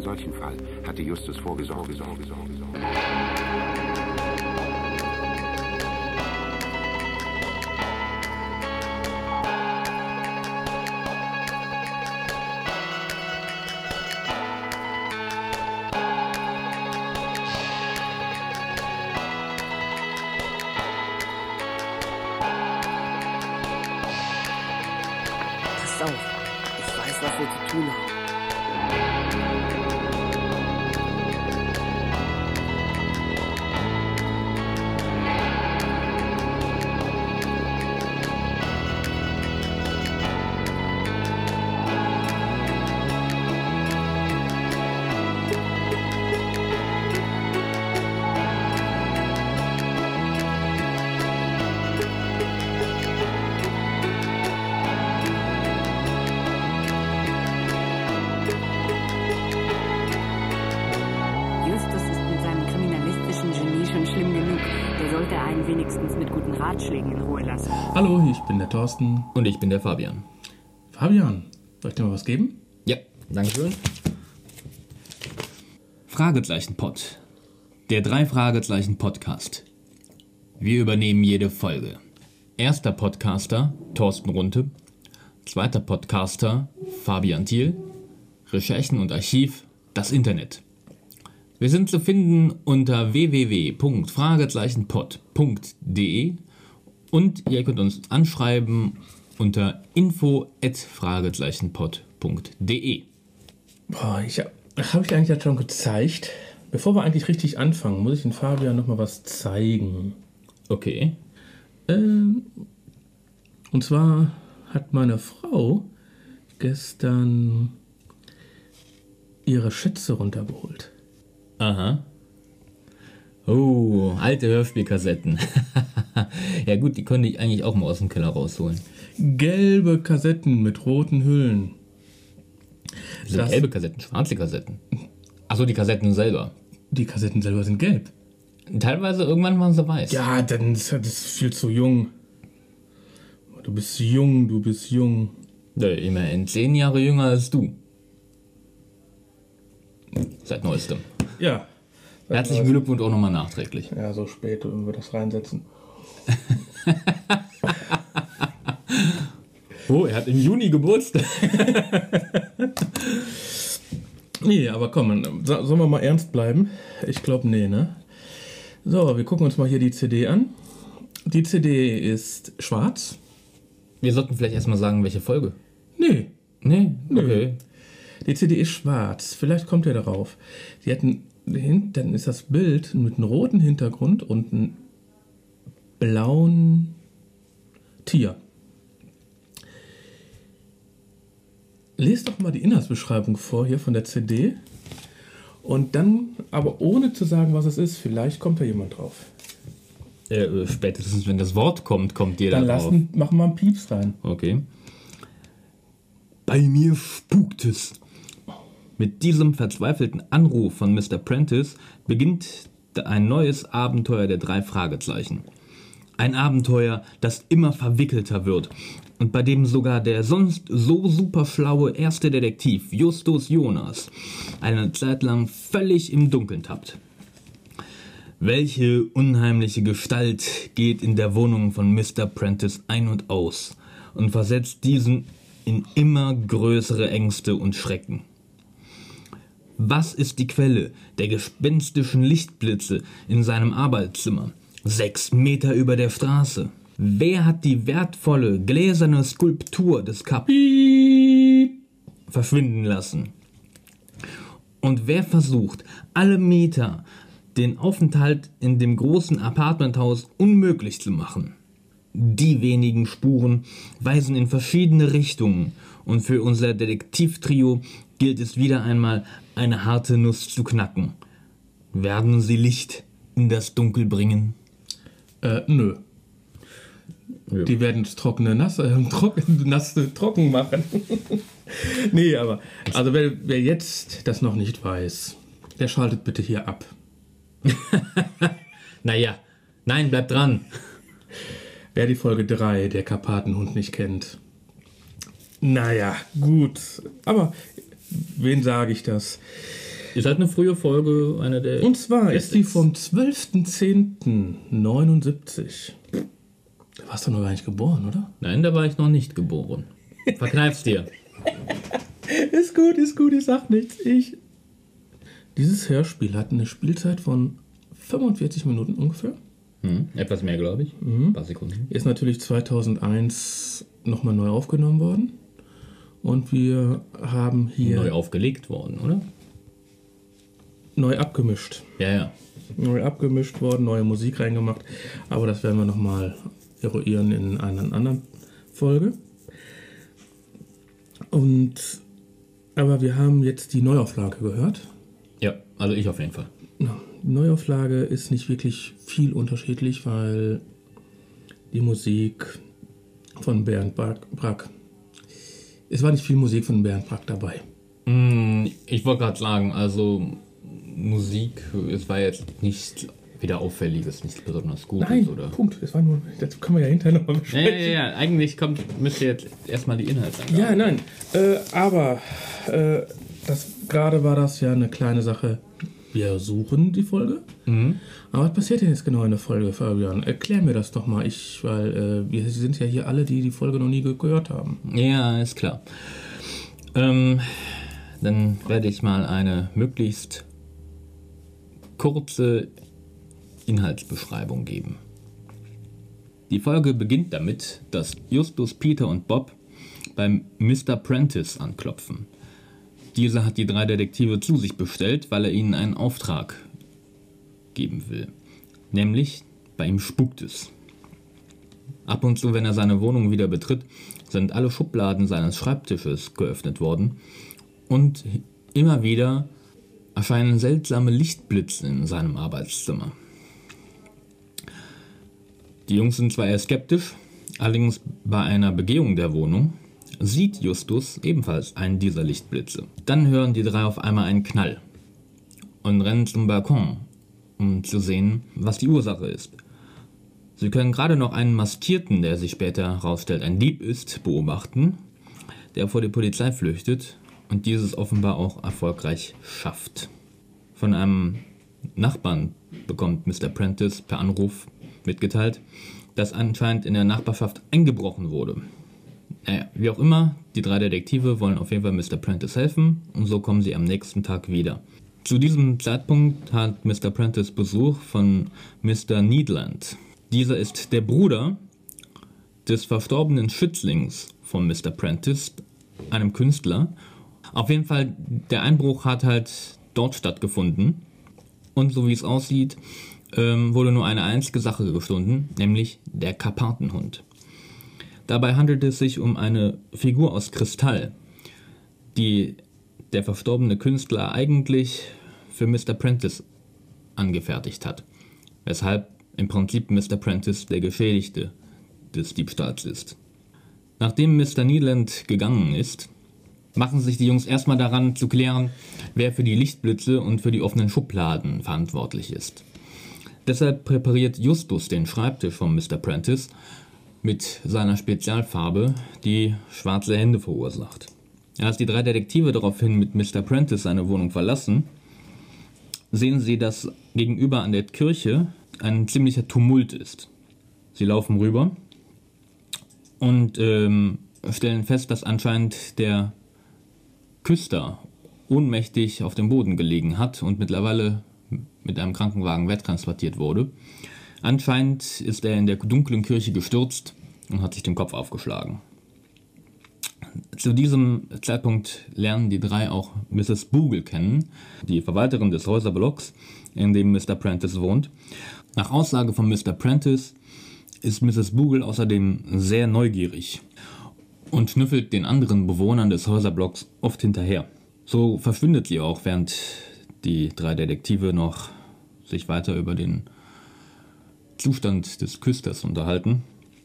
solchen Fall hatte Justus vorgesorgt. Pass auf, ich weiß, was wir zu tun haben. Justus ist mit seinem kriminalistischen Genie schon schlimm genug. Der sollte einen wenigstens mit guten Ratschlägen in Ruhe lassen. Hallo, ich bin der Thorsten. Und ich bin der Fabian. Fabian, soll ich dir mal was geben? Ja, dankeschön. Fragezeichen-Pod. Der 3-Fragezeichen-Podcast. Wir übernehmen jede Folge. Erster Podcaster, Thorsten Runte. Zweiter Podcaster, Fabian Thiel. Recherchen und Archiv, das Internet. Wir sind zu finden unter www.fragezeichenpod.de und ihr könnt uns anschreiben unter info@fragezeichenpod.de. Boah, habe ich eigentlich das schon gezeigt? Bevor wir eigentlich richtig anfangen, muss ich den Fabian noch mal was zeigen. Okay. Und zwar hat meine Frau gestern ihre Schätze runtergeholt. Aha. Oh, alte Hörspielkassetten. Ja gut, die konnte ich eigentlich auch mal aus dem Keller rausholen. Gelbe Kassetten mit roten Hüllen. Sind gelbe Kassetten, schwarze Kassetten. Achso, die Kassetten selber. Die Kassetten selber sind gelb. Teilweise irgendwann waren sie weiß. Ja, dann ist das viel zu jung. Du bist jung. Ja, immerhin 10 Jahre jünger als du. Seit neuestem. Ja. Herzlichen Glückwunsch auch nochmal nachträglich. Ja, so spät, wenn wir das reinsetzen. Oh, er hat im Juni Geburtstag. Nee, aber komm, sollen wir mal ernst bleiben? Ich glaube, nee, ne? So, wir gucken uns mal hier die CD an. Die CD ist schwarz. Wir sollten vielleicht erstmal sagen, welche Folge. Nee, Nee? Okay. die CD ist schwarz. Vielleicht kommt ihr darauf. Die hatten, dann ist das Bild mit einem roten Hintergrund und einem blauen Tier. Lest doch mal die Inhaltsbeschreibung vor hier von der CD. Und dann, aber ohne zu sagen, was es ist, vielleicht kommt da jemand drauf. Spätestens, wenn das Wort kommt, kommt jeder Dann drauf. machen wir einen Pieps rein. Okay. Bei mir spukt es. Mit diesem verzweifelten Anruf von Mr. Prentice beginnt ein neues Abenteuer der 3 Fragezeichen. Ein Abenteuer, das immer verwickelter wird und bei dem sogar der sonst so superschlaue erste Detektiv Justus Jonas eine Zeit lang völlig im Dunkeln tappt. Welche unheimliche Gestalt geht in der Wohnung von Mr. Prentice ein und aus und versetzt diesen in immer größere Ängste und Schrecken? Was ist die Quelle der gespenstischen Lichtblitze in seinem Arbeitszimmer, 6 Meter über der Straße? Wer hat die wertvolle gläserne Skulptur des Kapi verschwinden lassen? Und wer versucht, alle Mieter den Aufenthalt in dem großen Apartmenthaus unmöglich zu machen? Die wenigen Spuren weisen in verschiedene Richtungen und für unser Detektivtrio gilt es wieder einmal, eine harte Nuss zu knacken. Werden sie Licht in das Dunkel bringen? Nö. Ja. Die werden es trocken machen. Nee, aber also wer jetzt das noch nicht weiß, der schaltet bitte hier ab. Naja, nein, bleib dran. Wer die Folge 3, der Karpatenhund, nicht kennt. Naja, gut. Aber wen sage ich das? Ist halt eine frühe Folge, eine der... Und zwar ist die vom 12.10.79. Da warst du noch gar nicht geboren, oder? Nein, da war ich noch nicht geboren. Verkneif's dir. Ist gut, ich sag nichts. Dieses Hörspiel hat eine Spielzeit von 45 Minuten ungefähr. Etwas mehr, glaube ich. Ein paar Sekunden. Ist natürlich 2001 nochmal neu aufgenommen worden. Und wir haben hier... Neu aufgelegt worden, oder? Neu abgemischt. Ja. Neu abgemischt worden, neue Musik reingemacht. Aber das werden wir nochmal eruieren in einer anderen Folge. Aber wir haben jetzt die Neuauflage gehört. Ja, also ich auf jeden Fall. Die Neuauflage ist nicht wirklich viel unterschiedlich, weil die Musik von Bernd Brack... Es war nicht viel Musik von Bernd Brack dabei. Ich wollte gerade sagen, also Musik, es war jetzt nicht wieder Auffälliges, nichts besonders Gutes, Nein, oder? Punkt. Es war nur, das können wir ja hinterher nochmal besprechen. Ja. Eigentlich müsste jetzt erstmal die Inhalte Ja, nein. Aber gerade war das ja eine kleine Sache. Wir suchen die Folge. Aber was passiert denn jetzt genau in der Folge, Fabian? Erklär mir das doch mal. Weil wir sind ja hier alle, die Folge noch nie gehört haben. Ja, ist klar. Dann werde ich mal eine möglichst kurze Inhaltsbeschreibung geben. Die Folge beginnt damit, dass Justus, Peter und Bob beim Mr. Prentice anklopfen. Dieser hat die 3 Detektive zu sich bestellt, weil er ihnen einen Auftrag geben will. Nämlich, bei ihm spukt es. Ab und zu, wenn er seine Wohnung wieder betritt, sind alle Schubladen seines Schreibtisches geöffnet worden und immer wieder erscheinen seltsame Lichtblitze in seinem Arbeitszimmer. Die Jungs sind zwar eher skeptisch, allerdings bei einer Begehung der Wohnung sieht Justus ebenfalls einen dieser Lichtblitze. Dann hören die 3 auf einmal einen Knall und rennen zum Balkon, um zu sehen, was die Ursache ist. Sie können gerade noch einen Maskierten, der sich später herausstellt, ein Dieb ist, beobachten, der vor die Polizei flüchtet und dieses offenbar auch erfolgreich schafft. Von einem Nachbarn bekommt Mr. Prentice per Anruf mitgeteilt, dass anscheinend in der Nachbarschaft eingebrochen wurde. Naja, wie auch immer, die 3 Detektive wollen auf jeden Fall Mr. Prentice helfen und so kommen sie am nächsten Tag wieder. Zu diesem Zeitpunkt hat Mr. Prentice Besuch von Mr. Needland. Dieser ist der Bruder des verstorbenen Schützlings von Mr. Prentice, einem Künstler. Auf jeden Fall, der Einbruch hat halt dort stattgefunden und so wie es aussieht, wurde nur eine einzige Sache gefunden, nämlich der Karpatenhund. Dabei handelt es sich um eine Figur aus Kristall, die der verstorbene Künstler eigentlich für Mr. Prentice angefertigt hat, weshalb im Prinzip Mr. Prentice der Geschädigte des Diebstahls ist. Nachdem Mr. Needland gegangen ist, machen sich die Jungs erstmal daran zu klären, wer für die Lichtblitze und für die offenen Schubladen verantwortlich ist. Deshalb präpariert Justus den Schreibtisch von Mr. Prentice mit seiner Spezialfarbe, die schwarze Hände verursacht. Als die 3 Detektive daraufhin mit Mr. Prentice seine Wohnung verlassen, sehen sie, dass gegenüber an der Kirche ein ziemlicher Tumult ist. Sie laufen rüber und stellen fest, dass anscheinend der Küster ohnmächtig auf dem Boden gelegen hat und mittlerweile mit einem Krankenwagen wegtransportiert wurde. Anscheinend ist er in der dunklen Kirche gestürzt und hat sich den Kopf aufgeschlagen. Zu diesem Zeitpunkt lernen die 3 auch Mrs. Boogle kennen, die Verwalterin des Häuserblocks, in dem Mr. Prentice wohnt. Nach Aussage von Mr. Prentice ist Mrs. Boogle außerdem sehr neugierig und schnüffelt den anderen Bewohnern des Häuserblocks oft hinterher. So verschwindet sie auch, während die 3 Detektive noch sich weiter über den Zustand des Küsters unterhalten.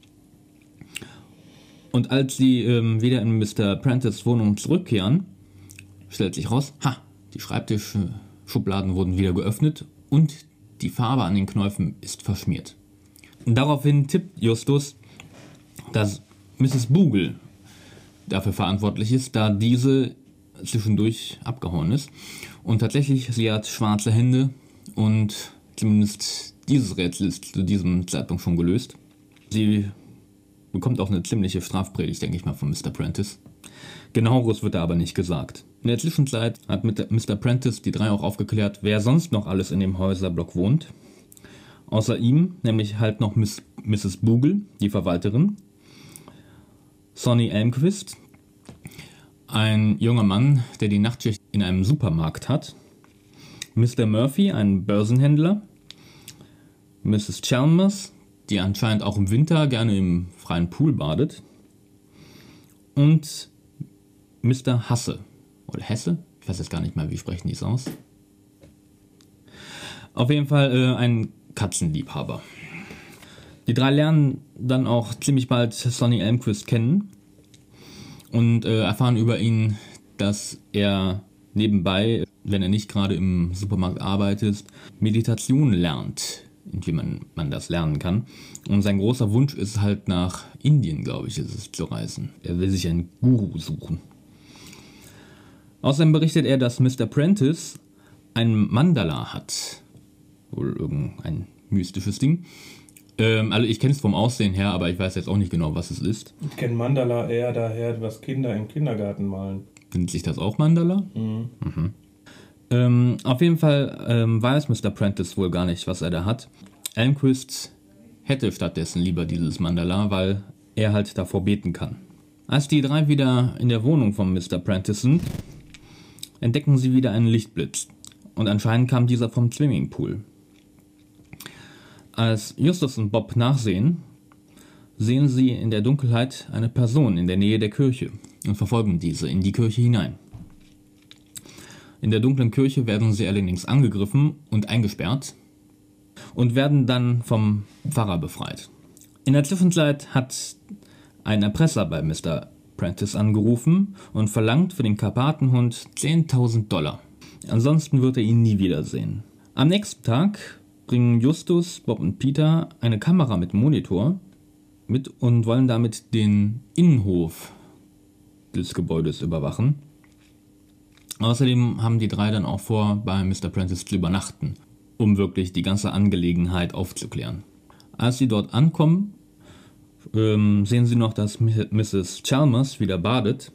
Und als sie wieder in Mr. Prentice Wohnung zurückkehren, stellt sich raus, die Schreibtischschubladen wurden wieder geöffnet und die Farbe an den Knöpfen ist verschmiert. Und daraufhin tippt Justus, dass Mrs. Boogle dafür verantwortlich ist, da diese zwischendurch abgehauen ist. Und tatsächlich, sie hat schwarze Hände und zumindest dieses Rätsel ist zu diesem Zeitpunkt schon gelöst. Sie bekommt auch eine ziemliche Strafpredigt, denke ich mal, von Mr. Prentice. Genaueres wird da aber nicht gesagt. In der Zwischenzeit hat Mr. Prentice die drei auch aufgeklärt, wer sonst noch alles in dem Häuserblock wohnt. Außer ihm, nämlich halt noch Mrs. Boogle, die Verwalterin, Sonny Elmquist, ein junger Mann, der die Nachtschicht in einem Supermarkt hat, Mr. Murphy, ein Börsenhändler, Mrs. Chalmers, die anscheinend auch im Winter gerne im freien Pool badet, und Mr. Hasse, oder Hesse? Ich weiß jetzt gar nicht mehr, wie sprechen die es aus. Auf jeden Fall ein Katzenliebhaber. Die drei lernen dann auch ziemlich bald Sonny Elmquist kennen und erfahren über ihn, dass er nebenbei, wenn er nicht gerade im Supermarkt arbeitet, Meditation lernt, wie man das lernen kann. Und sein großer Wunsch ist halt nach Indien, glaube ich, ist es zu reisen. Er will sich einen Guru suchen. Außerdem berichtet er, dass Mr. Prentice ein Mandala hat. Wohl irgendein mystisches Ding. Also ich kenne es vom Aussehen her, aber ich weiß jetzt auch nicht genau, was es ist. Ich kenne Mandala eher daher, was Kinder im Kindergarten malen. Nennt sich das auch Mandala? Mhm. Auf jeden Fall weiß Mr. Prentice wohl gar nicht, was er da hat. Elmquist hätte stattdessen lieber dieses Mandala, weil er halt davor beten kann. Als die drei wieder in der Wohnung von Mr. Prentice sind, entdecken sie wieder einen Lichtblitz. Und anscheinend kam dieser vom Swimmingpool. Als Justus und Bob nachsehen, sehen sie in der Dunkelheit eine Person in der Nähe der Kirche und verfolgen diese in die Kirche hinein. In der dunklen Kirche werden sie allerdings angegriffen und eingesperrt und werden dann vom Pfarrer befreit. In der Zwischenzeit hat ein Erpresser bei Mr. Prentice angerufen und verlangt für den Karpatenhund $10.000. Ansonsten wird er ihn nie wiedersehen. Am nächsten Tag bringen Justus, Bob und Peter eine Kamera mit Monitor mit und wollen damit den Innenhof des Gebäudes überwachen. Außerdem haben die drei dann auch vor, bei Mr. Prentice zu übernachten, um wirklich die ganze Angelegenheit aufzuklären. Als sie dort ankommen, sehen sie noch, dass Mrs. Chalmers wieder badet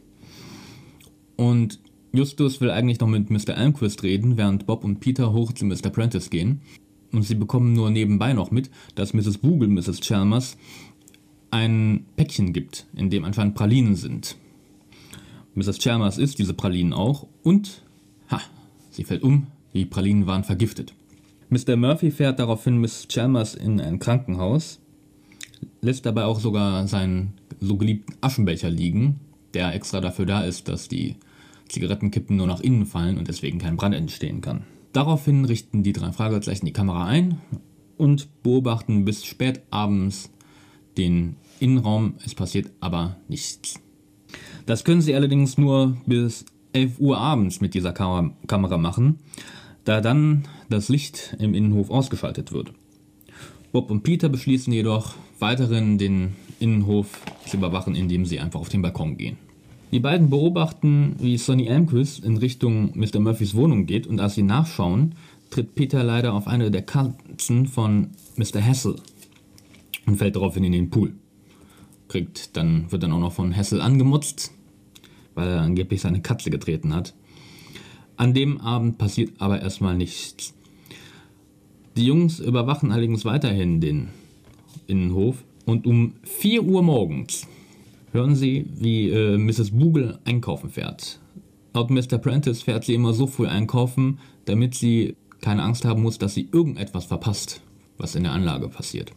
und Justus will eigentlich noch mit Mr. Elmquist reden, während Bob und Peter hoch zu Mr. Prentice gehen. Und sie bekommen nur nebenbei noch mit, dass Mrs. Boogle Mrs. Chalmers ein Päckchen gibt, in dem anscheinend Pralinen sind. Mrs. Chalmers isst diese Pralinen auch und, sie fällt um, die Pralinen waren vergiftet. Mr. Murphy fährt daraufhin Miss Chalmers in ein Krankenhaus, lässt dabei auch sogar seinen so geliebten Aschenbecher liegen, der extra dafür da ist, dass die Zigarettenkippen nur nach innen fallen und deswegen kein Brand entstehen kann. Daraufhin richten die drei Fragezeichen die Kamera ein und beobachten bis spät abends den Innenraum. Es passiert aber nichts. Das können sie allerdings nur bis 11 Uhr abends mit dieser Kamera machen, da dann das Licht im Innenhof ausgeschaltet wird. Bob und Peter beschließen jedoch, weiterhin den Innenhof zu überwachen, indem sie einfach auf den Balkon gehen. Die beiden beobachten, wie Sonny Elmquist in Richtung Mr. Murphys Wohnung geht und als sie nachschauen, tritt Peter leider auf eine der Katzen von Mr. Hassel und fällt daraufhin in den Pool. Wird dann auch noch von Hassel angemutzt, weil er angeblich seine Katze getreten hat. An dem Abend passiert aber erstmal nichts. Die Jungs überwachen allerdings weiterhin den Innenhof und um 4 Uhr morgens hören sie, wie Mrs. Boogle einkaufen fährt. Laut Mr. Prentice fährt sie immer so früh einkaufen, damit sie keine Angst haben muss, dass sie irgendetwas verpasst, was in der Anlage passiert.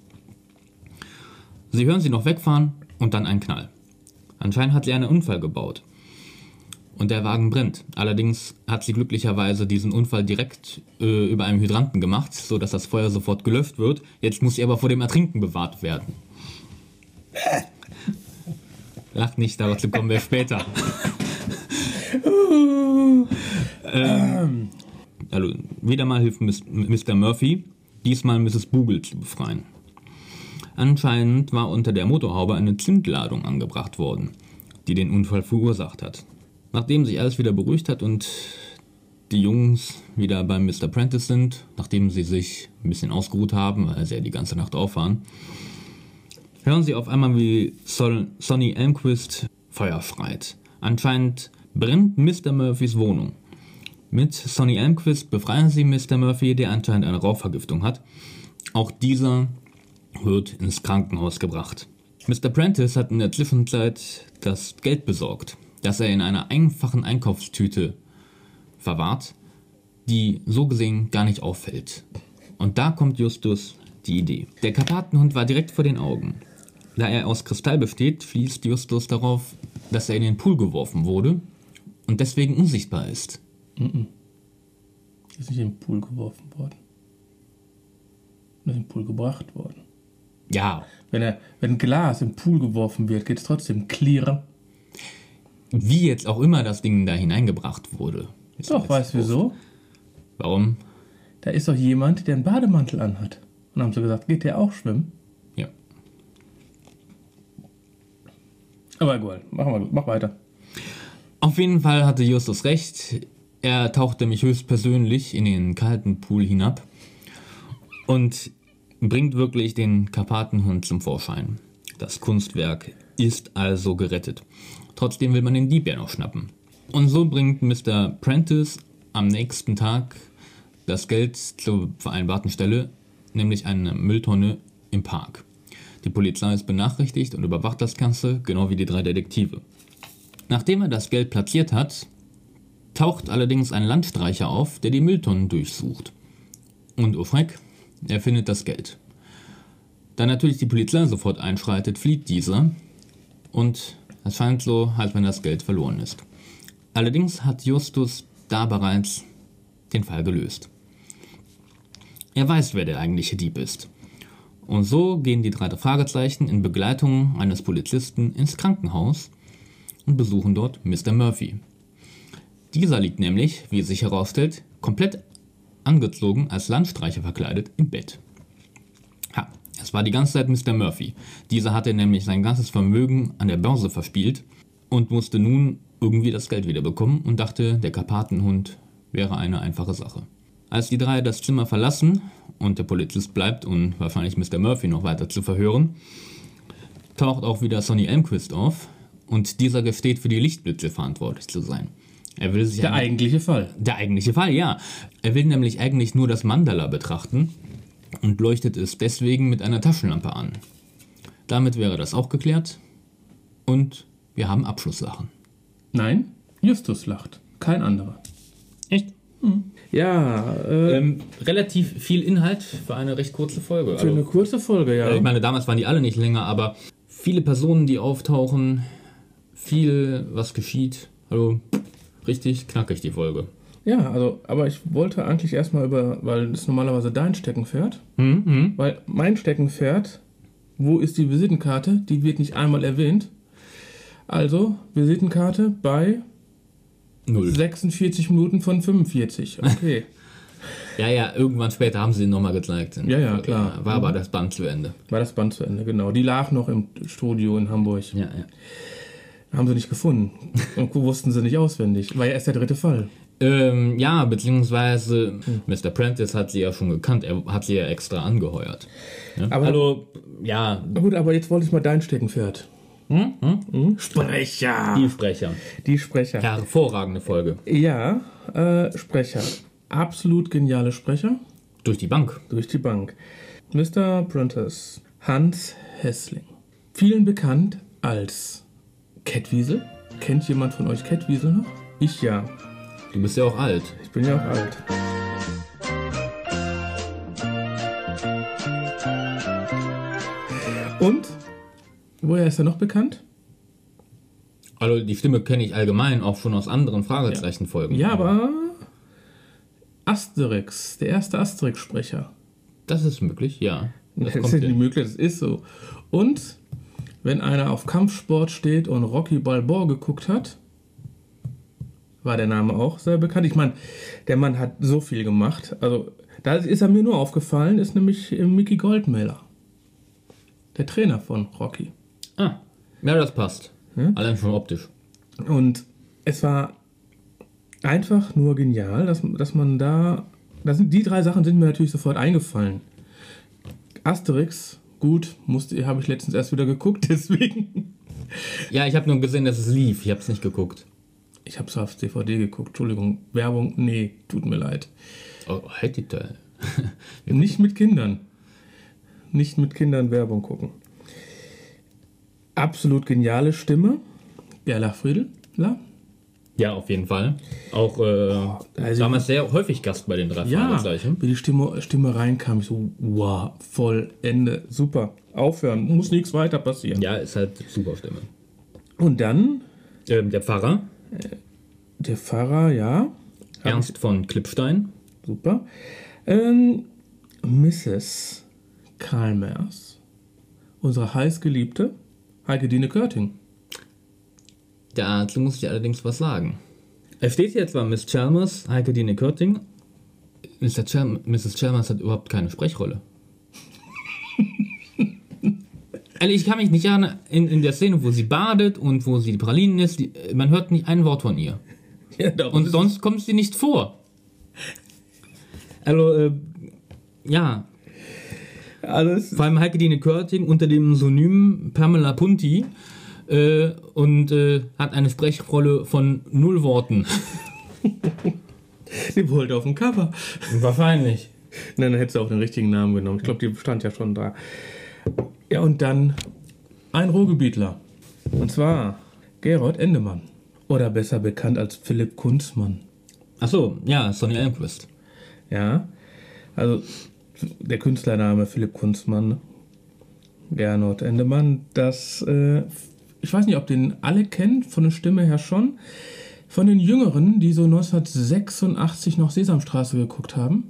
Sie hören sie noch wegfahren und dann einen Knall. Anscheinend hat sie einen Unfall gebaut. Und der Wagen brennt. Allerdings hat sie glücklicherweise diesen Unfall direkt über einem Hydranten gemacht, sodass das Feuer sofort gelöscht wird. Jetzt muss sie aber vor dem Ertrinken bewahrt werden. Lacht nicht, dazu kommen wir später. Also, wieder mal hilft Mr. Murphy, diesmal Mrs. Boogle zu befreien. Anscheinend war unter der Motorhaube eine Zündladung angebracht worden, die den Unfall verursacht hat. Nachdem sich alles wieder beruhigt hat und die Jungs wieder beim Mr. Prentice sind, nachdem sie sich ein bisschen ausgeruht haben, weil sie ja die ganze Nacht auf waren, hören sie auf einmal, wie Sonny Elmquist Feuer schreit. Anscheinend brennt Mr. Murphys Wohnung. Mit Sonny Elmquist befreien sie Mr. Murphy, der anscheinend eine Rauchvergiftung hat. Auch dieser wird ins Krankenhaus gebracht. Mr. Prentice hat in der Zwischenzeit das Geld besorgt, das er in einer einfachen Einkaufstüte verwahrt, die so gesehen gar nicht auffällt. Und da kommt Justus die Idee. Der Karpatenhund war direkt vor den Augen. Da er aus Kristall besteht, schließt Justus darauf, dass er in den Pool geworfen wurde und deswegen unsichtbar ist. Ist nicht in den Pool geworfen worden. Ist in den Pool gebracht worden. Ja. Wenn Glas im Pool geworfen wird, geht es trotzdem clear. Wie jetzt auch immer das Ding da hineingebracht wurde. Doch, weißt du wieso? Warum? Da ist doch jemand, der einen Bademantel anhat. Und haben sie gesagt, geht der auch schwimmen? Ja. Aber egal, mach weiter. Auf jeden Fall hatte Justus recht. Er tauchte mich höchstpersönlich in den kalten Pool hinab und bringt wirklich den Karpatenhund zum Vorschein. Das Kunstwerk ist also gerettet. Trotzdem will man den Dieb ja noch schnappen. Und so bringt Mr. Prentice am nächsten Tag das Geld zur vereinbarten Stelle, nämlich eine Mülltonne im Park. Die Polizei ist benachrichtigt und überwacht das Ganze, genau wie die 3 Detektive. Nachdem er das Geld platziert hat, taucht allerdings ein Landstreicher auf, der die Mülltonnen durchsucht. Und oh Schreck, er findet das Geld. Da natürlich die Polizei sofort einschreitet, flieht dieser und es scheint so, als wenn das Geld verloren ist. Allerdings hat Justus da bereits den Fall gelöst. Er weiß, wer der eigentliche Dieb ist. Und so gehen die 3 Fragezeichen in Begleitung eines Polizisten ins Krankenhaus und besuchen dort Mr. Murphy. Dieser liegt nämlich, wie es sich herausstellt, komplett angezogen, als Landstreicher verkleidet, im Bett. Es war die ganze Zeit Mr. Murphy. Dieser hatte nämlich sein ganzes Vermögen an der Börse verspielt und musste nun irgendwie das Geld wiederbekommen und dachte, der Karpatenhund wäre eine einfache Sache. Als die 3 das Zimmer verlassen und der Polizist bleibt, um wahrscheinlich Mr. Murphy noch weiter zu verhören, taucht auch wieder Sonny Elmquist auf und dieser gesteht, für die Lichtblitze verantwortlich zu sein. Er will sich Der eigentliche Fall, ja. Er will nämlich eigentlich nur das Mandala betrachten und leuchtet es deswegen mit einer Taschenlampe an. Damit wäre das auch geklärt und wir haben Abschlusssachen. Nein, Justus lacht, kein anderer. Echt? Ja, relativ viel Inhalt für eine recht kurze Folge. für eine kurze Folge, ja. Ich meine, damals waren die alle nicht länger, aber viele Personen, die auftauchen, viel, was geschieht. Also richtig knackig die Folge. Ja, also, aber ich wollte eigentlich erstmal weil das ist normalerweise dein Steckenpferd, weil mein Steckenpferd, wo ist die Visitenkarte? Die wird nicht einmal erwähnt. Also, Visitenkarte bei 0. 46 Minuten von 45. Okay. Ja, irgendwann später haben sie ihn nochmal gezeigt. Ja, klar. War aber das Band zu Ende. War das Band zu Ende, genau. Die lag noch im Studio in Hamburg. Ja. Haben sie nicht gefunden. Und wussten sie nicht auswendig. War ja erst der 3. Fall. Ja, beziehungsweise Mr. Prentice hat sie ja schon gekannt. Er hat sie ja extra angeheuert. Ja? Aber, also, ja. Gut, aber jetzt wollte ich mal dein Steckenpferd. Sprecher. Die Sprecher. Hervorragende Folge. Ja, Sprecher. Absolut geniale Sprecher. Durch die Bank. Mr. Prentice. Hans Hessling. Vielen bekannt als Kettwiesel. Kennt jemand von euch Kettwiesel noch? Ich ja. Du bist ja auch alt. Ich bin ja auch alt. Und? Woher ist er noch bekannt? Also die Stimme kenne ich allgemein auch schon aus anderen Fragezeichenfolgen. Ja, aber Asterix, der erste Asterix-Sprecher. Das ist möglich, ja. Das ist nicht möglich, das ist so. Und wenn einer auf Kampfsport steht und Rocky Balboa geguckt hat, war der Name auch sehr bekannt. Ich meine, der Mann hat so viel gemacht. Also, da ist er mir nur aufgefallen, ist nämlich Mickey Goldmiller. Der Trainer von Rocky. Ah, ja, das passt. Ja? Allein schon optisch. Und es war einfach nur genial, dass man die 3 Sachen sind mir natürlich sofort eingefallen. Asterix, gut, habe ich letztens erst wieder geguckt, deswegen. Ja, ich habe nur gesehen, dass es lief. Ich habe es nicht geguckt. Ich habe es auf DVD geguckt. Entschuldigung, Werbung, nee, tut mir leid. Oh, hätte da. Nicht mit Kindern. Nicht mit Kindern Werbung gucken. Absolut geniale Stimme. Gerla Friedler. Ja, auf jeden Fall. Auch damals sehr häufig Gast bei den 3 Fragezeichen. Wie die Stimme reinkam, ich so, wow, voll, Ende, super. Aufhören, muss nichts weiter passieren. Ja, ist halt super Stimme. Und dann? Der Pfarrer. Der Pfarrer, ja. Ernst von Klippstein. Super. Mrs. Kalmers. Unsere heißgeliebte Heike-Dine Körting. Dazu muss ich allerdings was sagen. Es steht hier zwar Miss Chalmers, Heike-Dine Körting. Mrs. Chalmers hat überhaupt keine Sprechrolle. Also ich kann mich nicht erinnern, in der Szene, wo sie badet und wo sie die Pralinen isst, man hört nicht ein Wort von ihr. Ja, und sonst kommt sie nicht vor. Also, ja. Alles. Vor allem Heike-Dine Körting unter dem Synonym Pamela Punti und hat eine Sprechrolle von 0 Worten. Die wollte auf dem Cover. Wahrscheinlich. Nein, dann hätte sie auch den richtigen Namen genommen. Ich glaube, die stand ja schon da. Ja, und dann ein Ruhrgebietler. Und zwar Gerold Endemann. Oder besser bekannt als Philipp Kunzmann. Achso, ja, Sonny Elmquist. Ja, also der Künstlername Philipp Kunzmann, Gerold Endemann, ich weiß nicht, ob den alle kennen, von der Stimme her schon. Von den Jüngeren, die so 1986 noch Sesamstraße geguckt haben.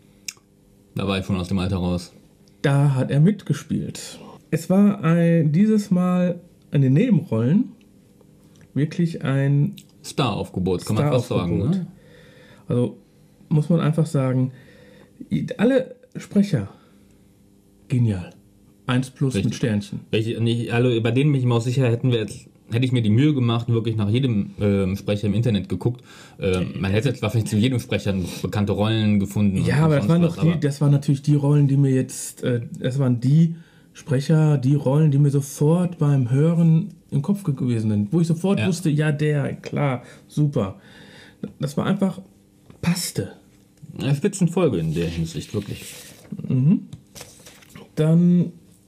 Da war ich schon aus dem Alter raus. Da hat er mitgespielt. Es war dieses Mal in den Nebenrollen wirklich ein Star-Aufgebot, kann man fast sagen. Ne? Also muss man einfach sagen, alle Sprecher genial. 1+ Richtig. mit Sternchen. Also bei denen bin ich mir auch sicher, hätte ich mir die Mühe gemacht, wirklich nach jedem Sprecher im Internet geguckt. Man hätte jetzt wahrscheinlich zu jedem Sprecher bekannte Rollen gefunden. Ja, aber das waren natürlich die Rollen, die mir jetzt, das waren die Sprecher, die Rollen, die mir sofort beim Hören im Kopf gewesen sind. Wo ich sofort wusste, ja, der, klar, super. Das war einfach, passte. Eine Spitzenfolge in der Hinsicht, wirklich. Mhm. Dann,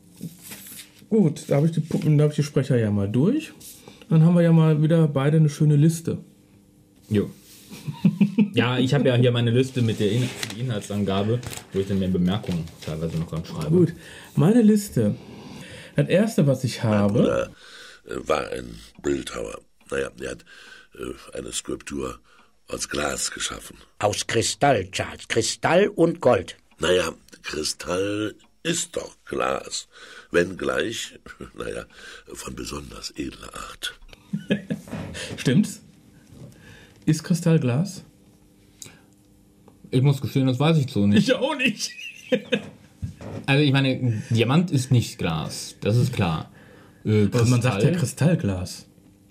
gut, da habe ich die Sprecher ja mal durch. Dann haben wir ja mal wieder beide eine schöne Liste. Jo. Ja, ich habe ja hier meine Liste mit der Inhaltsangabe, wo ich dann mehr Bemerkungen teilweise noch schreibe. Gut, meine Liste. Das erste, was ich habe... Mein Bruder war ein Bildhauer. Naja, er hat eine Skulptur aus Glas geschaffen. Aus Kristall, Charles. Kristall und Gold. Naja, Kristall ist doch Glas. Wenngleich, von besonders edler Art. Stimmt's? Ist Kristall Glas? Ich muss gestehen, das weiß ich so nicht. Ich auch nicht. Also ich meine, Diamant ist nicht Glas, das ist klar. Man sagt ja Kristallglas.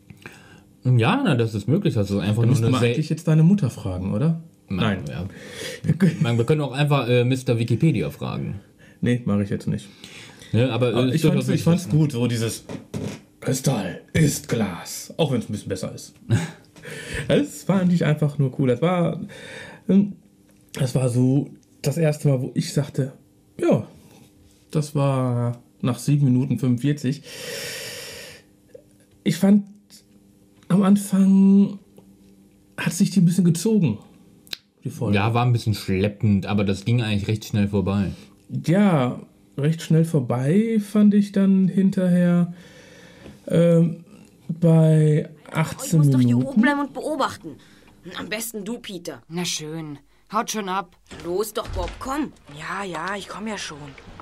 Ja, das ist möglich. Also einfach nur eine eigentlich jetzt deine Mutter fragen, oder? Nein. Ja. Wir können auch einfach Mr. Wikipedia fragen. Nee, mache ich jetzt nicht. Ja, aber ich fand's gut, so dieses Kristall ist Glas, auch wenn es ein bisschen besser ist. Das war eigentlich einfach nur cool. Das war so das erste Mal, wo ich sagte, ja, das war nach 7 Minuten 45. Ich fand, am Anfang hat sich die ein bisschen gezogen, die Folge. Ja, war ein bisschen schleppend, aber das ging eigentlich recht schnell vorbei. Ja, recht schnell vorbei fand ich dann hinterher bei 18 Ich muss doch Minuten. hier oben bleiben und beobachten. Am besten du, Peter. Na schön. Haut schon ab. Los doch, Bob, komm. Ja, ich komme ja schon.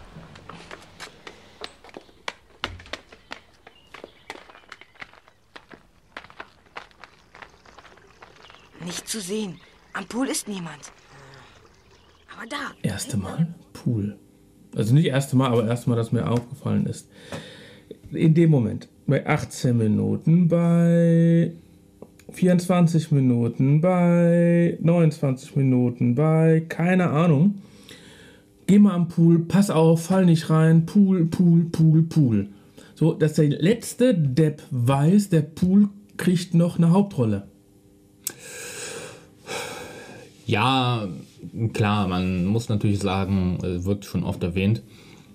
Nicht zu sehen. Am Pool ist niemand. Aber da. Erste Mal Pool. Also nicht erste Mal, aber erste Mal, dass mir aufgefallen ist. In dem Moment, bei 18 Minuten, bei 24 Minuten, bei 29 Minuten, bei keine Ahnung. Geh mal am Pool, pass auf, fall nicht rein, Pool. So, dass der letzte Depp weiß, der Pool kriegt noch eine Hauptrolle. Ja, klar, man muss natürlich sagen, wird schon oft erwähnt.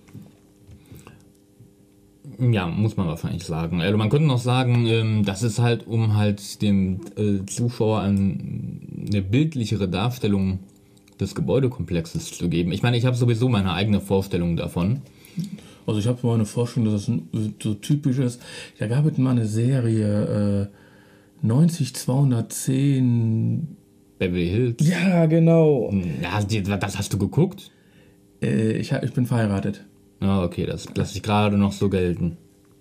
Ja, muss man wahrscheinlich sagen. Also man könnte noch sagen, das ist halt, um halt dem Zuschauer eine bildlichere Darstellung des Gebäudekomplexes zu geben. Ich meine, ich habe sowieso meine eigene Vorstellung davon. Also ich habe mal eine Vorstellung, dass das so typisch ist. Da gab es mal eine Serie 90210. Beverly Hills. Ja, genau. Ja, das hast du geguckt? Ich bin verheiratet. Ah, okay, das lasse ich gerade noch so gelten.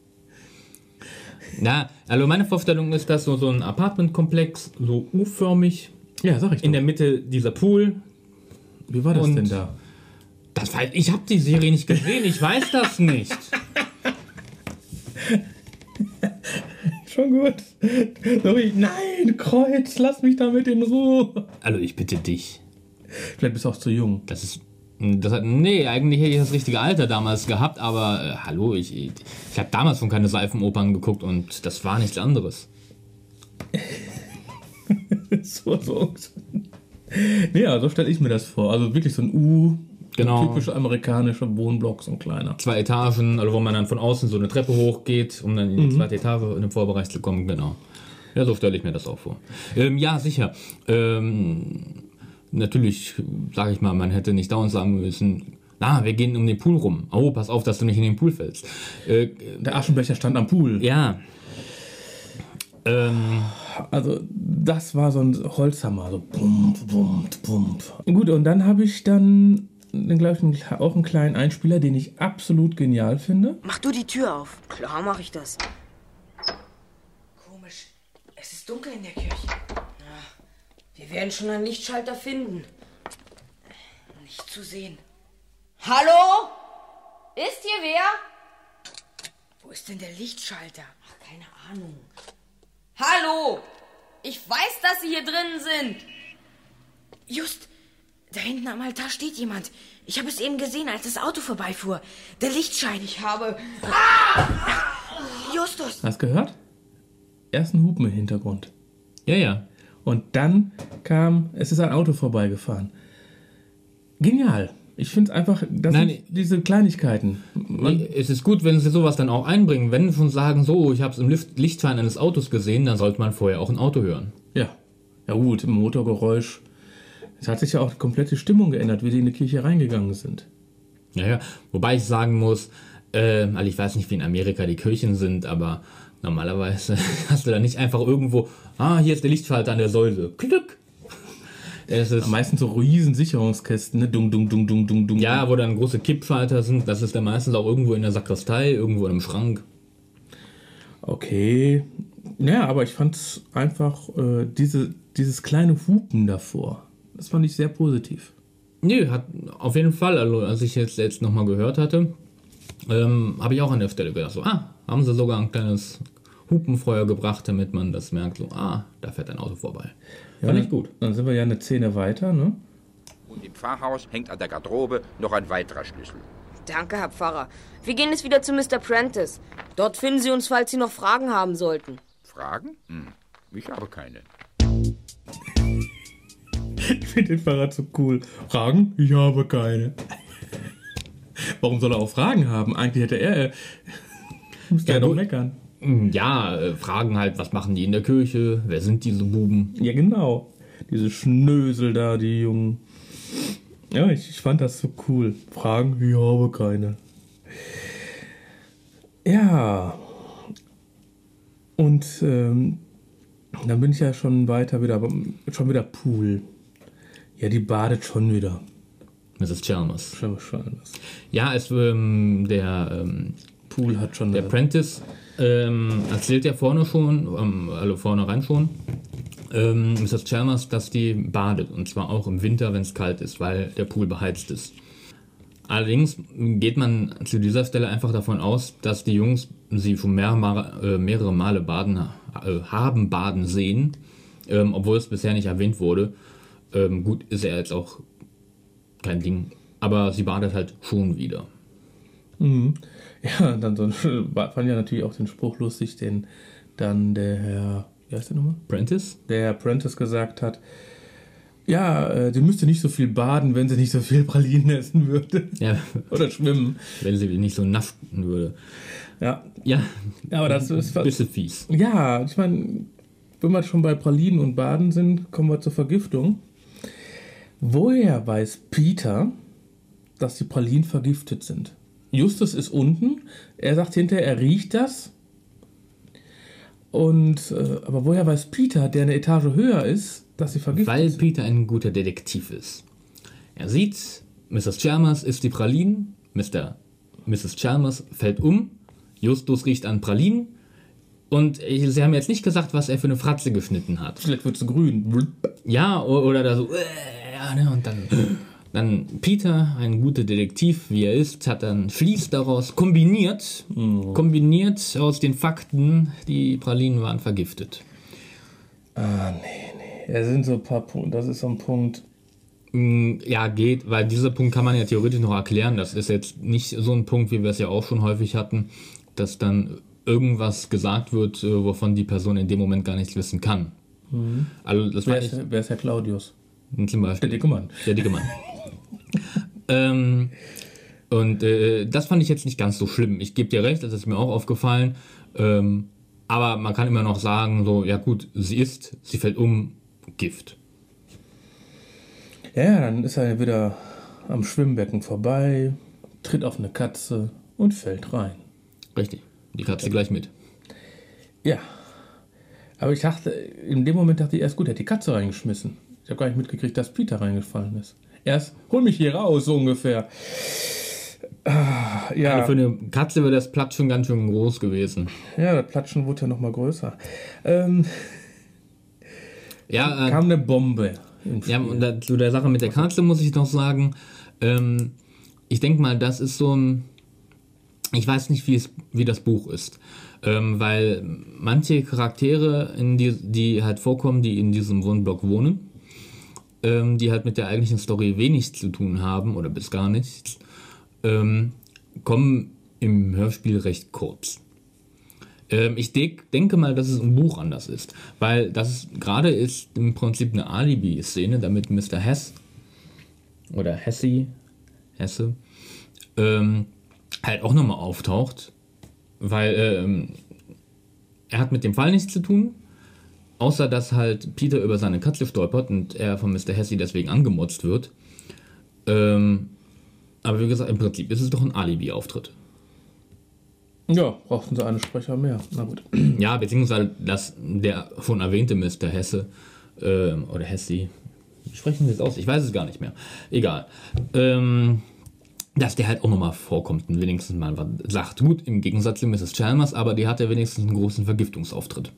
Na, also meine Vorstellung ist, dass so ein Apartmentkomplex, so U-förmig, Ja, sag ich in doch. der Mitte dieser Pool. Wie war das Und- denn da? Ich habe die Serie nicht gesehen, ich weiß das nicht. Schon gut. Sorry, nein, Kreuz, lass mich damit in Ruhe. Also ich bitte dich. Vielleicht bist du auch zu jung. Nee, eigentlich hätte ich das richtige Alter damals gehabt, aber hallo, ich habe damals schon keine Seifenopern geguckt und das war nichts anderes. so. Ja, so stelle ich mir das vor. Also wirklich so ein U, Genau. typischer amerikanischer Wohnblock, so ein kleiner. 2 Etagen, also wo man dann von außen so eine Treppe hochgeht, um dann in die zweite Etage in den Vorbereich zu kommen, genau. Ja, so stelle ich mir das auch vor. Ja, sicher. Natürlich, sage ich mal, man hätte nicht dauernd sagen müssen, wir gehen um den Pool rum. Oh, pass auf, dass du nicht in den Pool fällst. Der Aschenbecher stand am Pool. Ja. Also das war so ein Holzhammer, so bum. Gut, und dann habe ich dann, glaube ich, auch einen kleinen Einspieler, den ich absolut genial finde. Mach du die Tür auf. Klar mache ich das. Komisch. Es ist dunkel in der Kirche. Wir werden schon einen Lichtschalter finden. Nicht zu sehen. Hallo? Ist hier wer? Wo ist denn der Lichtschalter? Ach, keine Ahnung. Hallo? Ich weiß, dass Sie hier drinnen sind. Just, da hinten am Altar steht jemand. Ich habe es eben gesehen, als das Auto vorbeifuhr. Der Lichtschein. Ich habe... Justus! Hast du gehört? Erst ein Hupen im Hintergrund. Ja. Und dann es ist ein Auto vorbeigefahren. Genial. Ich finde es einfach, sind diese Kleinigkeiten. Es ist gut, wenn sie sowas dann auch einbringen. Wenn sie schon sagen, so, ich habe es im Lichtschein eines Autos gesehen, dann sollte man vorher auch ein Auto hören. Ja gut, im Motorgeräusch. Es hat sich ja auch die komplette Stimmung geändert, wie sie in die Kirche reingegangen sind. Ja, wobei ich sagen muss, also ich weiß nicht, wie in Amerika die Kirchen sind, aber normalerweise hast du da nicht einfach irgendwo, hier ist der Lichtschalter an der Säule. Klick! Es ist Meistens so riesen Sicherungskästen, ne? Dung. ja, wo dann große Kippschalter sind. Das ist dann meistens auch irgendwo in der Sakristei, irgendwo im Schrank. Okay. Ja, aber ich fand einfach dieses kleine Hupen davor. Das fand ich sehr positiv. Nee, hat auf jeden Fall, also als ich jetzt nochmal gehört hatte, habe ich auch an der Stelle gedacht, so, haben sie sogar ein kleines Hupenfeuer gebracht, damit man das merkt, so, da fährt ein Auto vorbei. Ja, Fand ich gut. Dann sind wir ja eine Szene weiter, ne? Und im Pfarrhaus hängt an der Garderobe noch ein weiterer Schlüssel. Danke, Herr Pfarrer. Wir gehen jetzt wieder zu Mr. Prentice. Dort finden Sie uns, falls Sie noch Fragen haben sollten. Fragen? Ich habe keine. Ich finde den Fahrrad so cool. Fragen? Ich habe keine. Warum soll er auch Fragen haben? Eigentlich hätte er... müsste er doch meckern. Ja, fragen halt, was machen die in der Kirche? Wer sind diese Buben? Ja, genau. Diese Schnösel da, die Jungen. Ja, ich fand das so cool. Fragen? Ich habe keine. Ja. Und dann bin ich ja schon wieder Pool. Ja, die badet schon wieder. Mrs. Chalmers. Schon. Ja, der Pool hat schon... Der Prentice erzählt ja vorne schon, also vornherein schon, Mrs. Chalmers, dass die badet. Und zwar auch im Winter, wenn es kalt ist, weil der Pool beheizt ist. Allerdings geht man zu dieser Stelle einfach davon aus, dass die Jungs sie schon mehrere Male haben baden sehen, obwohl es bisher nicht erwähnt wurde. Gut, ist er jetzt auch kein Ding, aber sie badet halt schon wieder. Mhm. Ja, dann fand ja natürlich auch den Spruch lustig, den dann der Herr, wie heißt der nochmal? Prentice? Der Herr Prentice gesagt hat, ja, sie müsste nicht so viel baden, wenn sie nicht so viel Pralinen essen würde. Ja. Oder schwimmen. Wenn sie nicht so naften würde. Ja. Ja, aber das ist ein bisschen fies. Ja, ich meine, wenn wir schon bei Pralinen und Baden sind, kommen wir zur Vergiftung. Woher weiß Peter, dass die Pralinen vergiftet sind? Justus ist unten, er sagt hinterher, er riecht das. Und aber woher weiß Peter, der eine Etage höher ist, dass sie vergiftet sind? Weil Peter ein guter Detektiv ist. Er sieht, Mrs. Chalmers isst die Pralinen, Mrs. Chalmers fällt um, Justus riecht an Pralinen und sie haben jetzt nicht gesagt, was er für eine Fratze geschnitten hat. Vielleicht wird es grün. Ja, oder da so, und dann Peter, ein guter Detektiv, wie er ist, hat dann schließt daraus, kombiniert aus den Fakten, die Pralinen waren vergiftet. Nee. Es sind so ein paar Punkte, das ist so ein Punkt. Ja, geht, weil dieser Punkt kann man ja theoretisch noch erklären. Das ist jetzt nicht so ein Punkt, wie wir es ja auch schon häufig hatten, dass dann irgendwas gesagt wird, wovon die Person in dem Moment gar nichts wissen kann. Mhm. Also das wer ist Herr Claudius? Zum Beispiel. Der dicke Mann. Der dicke Mann. Das fand ich jetzt nicht ganz so schlimm. Ich gebe dir recht, das ist mir auch aufgefallen. Aber man kann immer noch sagen, so, ja gut, sie fällt um, Gift. Ja, dann ist er wieder am Schwimmbecken vorbei, tritt auf eine Katze und fällt rein. Richtig, die Katze gleich mit. Ja, aber in dem Moment dachte ich erst, gut, er hat die Katze reingeschmissen. Ich habe gar nicht mitgekriegt, dass Peter reingefallen ist. Erst, hol mich hier raus, so ungefähr. Ja. Also für eine Katze wäre das Platschen ganz schön groß gewesen. Ja, das Platschen wurde ja noch mal größer. Ja, kam eine Bombe. Ja, und zu der Sache mit der Katze muss ich noch sagen, ich denke mal, das ist so ein, ich weiß nicht, wie das Buch ist, weil manche Charaktere, die halt vorkommen, die in diesem Wohnblock wohnen, die halt mit der eigentlichen Story wenig zu tun haben oder bis gar nichts, kommen im Hörspiel recht kurz. Ich denke mal, dass es im Buch anders ist, weil das gerade ist im Prinzip eine Alibi-Szene, damit Mr. Hesse oder Hesse halt auch nochmal auftaucht, weil er hat mit dem Fall nichts zu tun, außer dass halt Peter über seine Katze stolpert und er von Mr. Hesse deswegen angemotzt wird. Aber wie gesagt, im Prinzip ist es doch ein Alibi-Auftritt. Ja, brauchten sie einen Sprecher mehr. Na gut. Ja, beziehungsweise der schon erwähnte Mr. Hesse oder Hesse, wie sprechen wir das aus? Ich weiß es gar nicht mehr. Egal. Dass der halt auch nochmal vorkommt und wenigstens mal was sagt. Gut, im Gegensatz zu Mrs. Chalmers, aber die hat ja wenigstens einen großen Vergiftungsauftritt.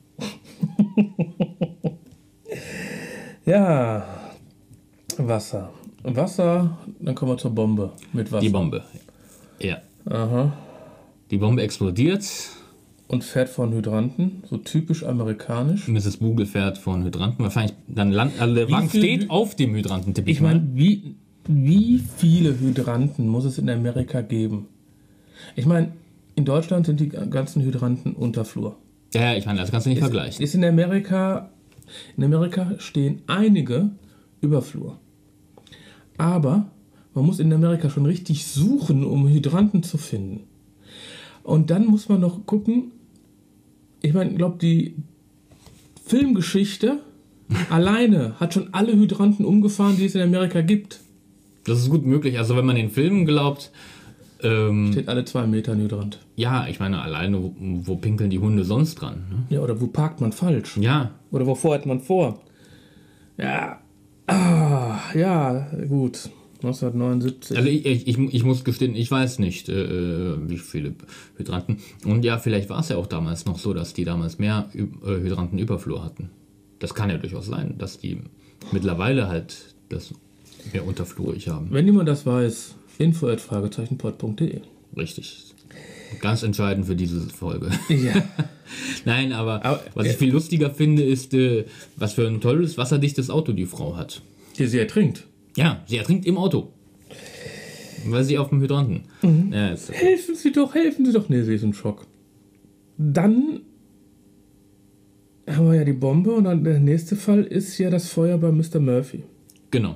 Ja, Wasser, dann kommen wir zur Bombe mit Wasser. Die Bombe, ja. Aha. Die Bombe explodiert. Und fährt vor einen Hydranten, so typisch amerikanisch. Mrs. Bugle fährt vor einen Hydranten. Wahrscheinlich dann also der Wagen steht auf dem Hydranten, tippe ich mal. Ich meine, wie viele Hydranten muss es in Amerika geben? Ich meine, in Deutschland sind die ganzen Hydranten unter Flur. Ja, ich meine, das kannst du nicht vergleichen. In Amerika stehen einige über Flur. Aber man muss in Amerika schon richtig suchen, um Hydranten zu finden. Und dann muss man noch gucken, ich meine, ich glaube, die Filmgeschichte alleine hat schon alle Hydranten umgefahren, die es in Amerika gibt. Das ist gut möglich. Also wenn man den Filmen glaubt... steht alle 2 Meter ein Hydrant. Ja, ich meine, alleine, wo pinkeln die Hunde sonst dran? Ne? Ja, oder wo parkt man falsch? Ja. Oder wovor hat man vor? Ja. Ja, gut. 1979. Also ich muss gestehen, ich weiß nicht, wie viele Hydranten. Und ja, vielleicht war es ja auch damals noch so, dass die damals mehr Hydranten über Flur hatten. Das kann ja durchaus sein, dass die mittlerweile halt das mehr unterflurig haben. Wenn jemand das weiß, info@fragezeichen-pod.de. Richtig. Ganz entscheidend für diese Folge. Ja. Nein, aber was ich viel lustiger finde, ist, was für ein tolles, wasserdichtes Auto die Frau hat. Die sie ertrinkt. Ja, sie ertrinkt im Auto. Weil sie auf dem Hydranten. Ja, Helfen Sie doch. Nee, sie ist im Schock. Dann haben wir ja die Bombe und dann der nächste Fall ist ja das Feuer bei Mr. Murphy. Genau.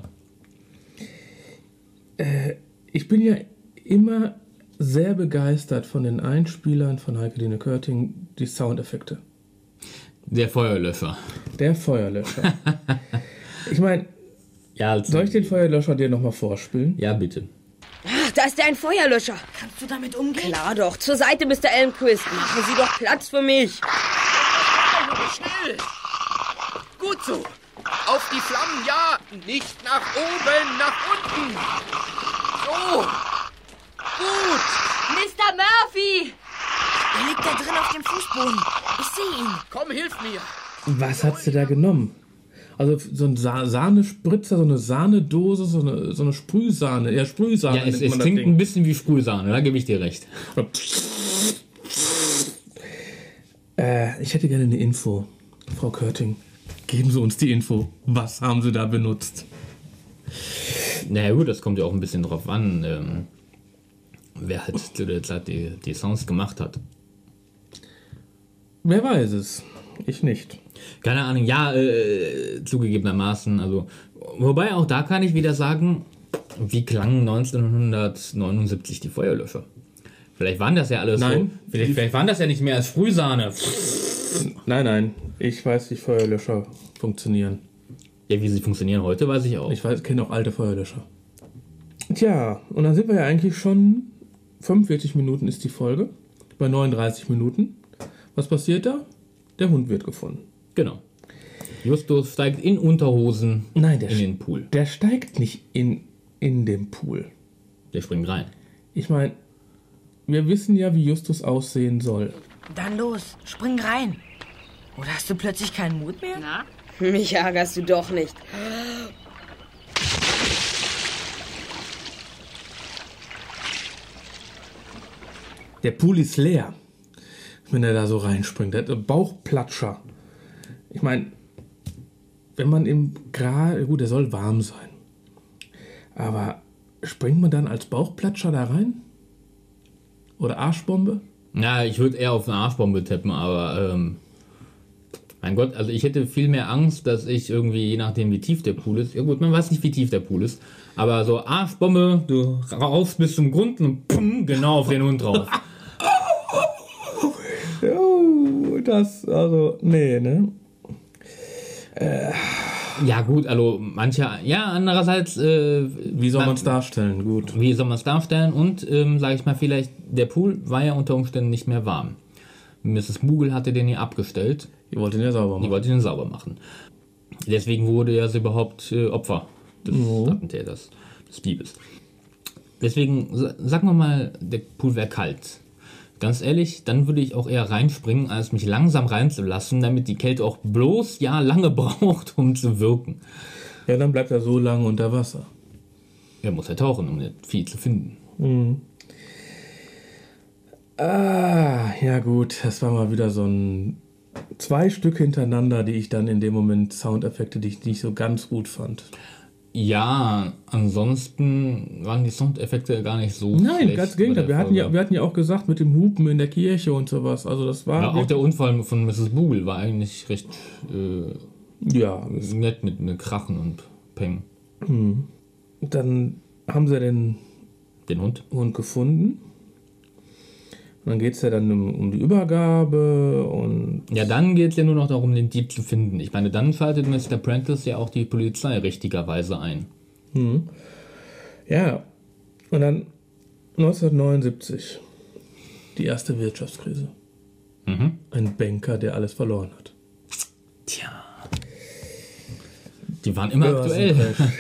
Ich bin ja immer sehr begeistert von den Einspielern von Heike-Dine Körting, die Soundeffekte. Der Feuerlöscher. Der Feuerlöscher. Ich meine, Ja, soll ich den Feuerlöscher dir nochmal vorspielen? Ja, bitte. Ach, da ist ein Feuerlöscher. Kannst du damit umgehen? Klar doch. Zur Seite, Mr. Elmquist. Machen Sie doch Platz für mich. Schnell! Gut so! Auf die Flammen, ja! Nicht nach oben, nach unten! So! Gut! Mr. Murphy! Er liegt da drin auf dem Fußboden. Ich sehe ihn. Komm, hilf mir! Was hat sie da genommen? Also so ein Sahnespritzer, so eine Sahnedose, so eine Sprühsahne. Ja, Sprühsahne. Ja, es klingt ein bisschen wie Sprühsahne, da gebe ich dir recht. Ich hätte gerne eine Info, Frau Körting. Geben Sie uns die Info. Was haben Sie da benutzt? Naja gut, das kommt ja auch ein bisschen drauf an, wer halt zu der Zeit die Sounds gemacht hat. Wer weiß es? Ich nicht. Keine Ahnung, ja, zugegebenermaßen, also, wobei auch da kann ich wieder sagen, wie klangen 1979 die Feuerlöscher? Vielleicht waren das ja alles Nein. so, vielleicht waren das ja nicht mehr als Sprühsahne. Nein, ich weiß, wie Feuerlöscher funktionieren. Ja, wie sie funktionieren heute, weiß ich auch. Ich kenne auch alte Feuerlöscher. Tja, und dann sind wir ja eigentlich schon, 45 Minuten ist die Folge, bei 39 Minuten. Was passiert da? Der Hund wird gefunden. Genau. Justus steigt in Unterhosen in den Pool. Der steigt nicht in den Pool. Der springt rein. Ich meine, wir wissen ja, wie Justus aussehen soll. Dann los, spring rein. Oder hast du plötzlich keinen Mut mehr? Na? Mich ärgerst du doch nicht. Der Pool ist leer, wenn er da so reinspringt. Der hat Bauchplatscher. Ich meine, wenn man im Gras... Gut, der soll warm sein. Aber springt man dann als Bauchplatscher da rein? Oder Arschbombe? Ja, ich würde eher auf eine Arschbombe tippen, aber mein Gott, also ich hätte viel mehr Angst, dass ich irgendwie, je nachdem wie tief der Pool ist, ja gut, man weiß nicht, wie tief der Pool ist, aber so Arschbombe, du raus bis zum Grund und pum, genau auf den Hund drauf. Oh, nee, ne? Ja gut, also andererseits... wie soll man es darstellen? Gut. Wie soll man es darstellen? Und, sage ich mal, vielleicht, der Pool war ja unter Umständen nicht mehr warm. Mrs. Moogle hatte den hier abgestellt. Die wollte den ja sauber machen. Deswegen wurde ja überhaupt Opfer des Attentäters, des Diebes. Deswegen, sagen wir mal, der Pool wäre kalt. Ganz ehrlich, dann würde ich auch eher reinspringen, als mich langsam reinzulassen, damit die Kälte auch bloß lange braucht, um zu wirken. Ja, dann bleibt er so lange unter Wasser. Er muss ja tauchen, um das Vieh zu finden. Mhm. Ja gut, das war mal wieder so 2 Stück hintereinander, die ich dann in dem Moment Soundeffekte, die ich nicht so ganz gut fand. Ja, ansonsten waren die Soundeffekte gar nicht so Nein, schlecht. ganz im Gegenteil. Wir hatten ja auch gesagt, mit dem Hupen in der Kirche und sowas. Also das war... Ja, auch der Unfall von Mrs. Moogle war eigentlich recht nett mit Krachen und Peng. Dann haben sie den Hund gefunden. Und dann geht es ja dann um die Übergabe und... Ja, dann geht es ja nur noch darum, den Dieb zu finden. Ich meine, dann schaltet Mr. Prentice ja auch die Polizei richtigerweise ein. Ja, und dann 1979, die erste Wirtschaftskrise. Ein Banker, der alles verloren hat. Tja. Die waren immer aktuell.